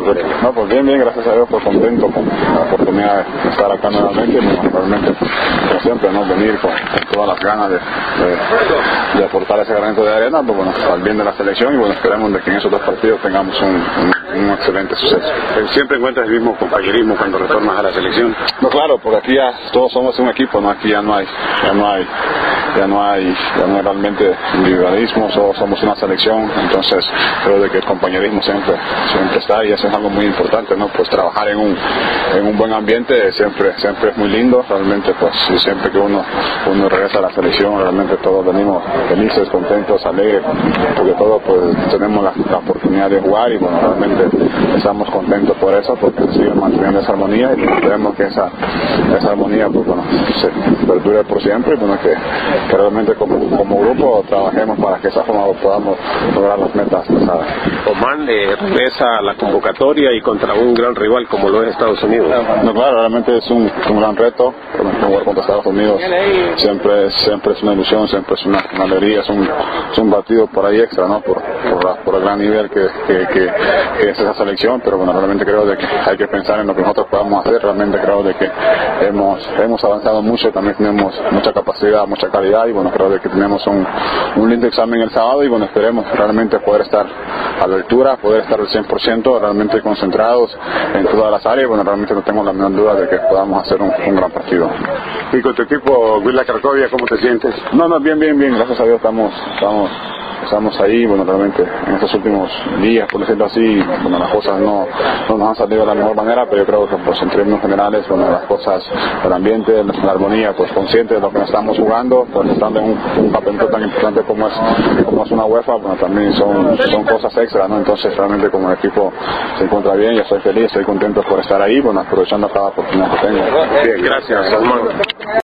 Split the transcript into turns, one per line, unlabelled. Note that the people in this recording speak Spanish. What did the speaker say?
No, pues bien, gracias a Dios, pues contento con la oportunidad de estar acá nuevamente, bueno, realmente, como siempre, ¿no? Venir con todas las ganas de aportar ese granito de arena, pues bueno, al bien de la selección, y bueno, esperemos de que en esos dos partidos tengamos un excelente suceso.
¿Siempre encuentras el mismo compañerismo cuando retornas a la selección?
No, claro, porque aquí ya todos somos un equipo, ¿no? Aquí ya no hay realmente individualismo, somos una selección, entonces creo de que el compañerismo siempre está, y eso es algo muy importante, ¿no? Pues trabajar en un buen ambiente siempre es muy lindo, realmente pues siempre que uno regresa a la selección, realmente todos venimos felices, contentos, alegres, porque todos pues tenemos la oportunidad de jugar, y bueno, realmente estamos contentos por eso, porque siguen manteniendo esa armonía, y esperemos que esa armonía pues bueno, se perdure por siempre, y bueno, que realmente como grupo trabajemos para que esa forma podamos lograr las metas pasadas.
Oman regresa a la convocatoria y contra un gran rival como lo es Estados Unidos.
No, claro, realmente es un gran reto. Jugar contra Estados Unidos siempre es una ilusión, siempre es una alegría, es un partido por ahí extra, ¿no? Por el gran nivel que es esa selección, pero bueno, realmente creo de que hay que pensar en lo que nosotros podamos hacer. Realmente creo de que hemos avanzado mucho, también tenemos mucha capacidad, mucha calidad, y bueno, creo de que tenemos un lindo examen el sábado, y bueno, esperemos realmente poder estar a la altura, poder estar al 100%, realmente concentrados en todas las áreas. Bueno, realmente no tengo la menor duda de que podamos hacer un gran partido.
¿Y con tu equipo, Huila Cracovia, cómo te sientes?
No, bien, gracias a Dios estamos ahí. Bueno, realmente en estos últimos días, por decirlo así, bueno, las cosas no nos han salido de la mejor manera, pero yo creo que pues en términos generales, bueno, las cosas, el ambiente, la armonía, pues consciente de lo que nos estamos jugando, pues estando en un campeonato tan importante como es una UEFA, bueno, también son cosas extra, ¿no? Entonces realmente como el equipo se encuentra bien, yo estoy feliz, estoy contento por estar ahí, bueno, aprovechando cada oportunidad que tengo.
Bien, gracias, Armando.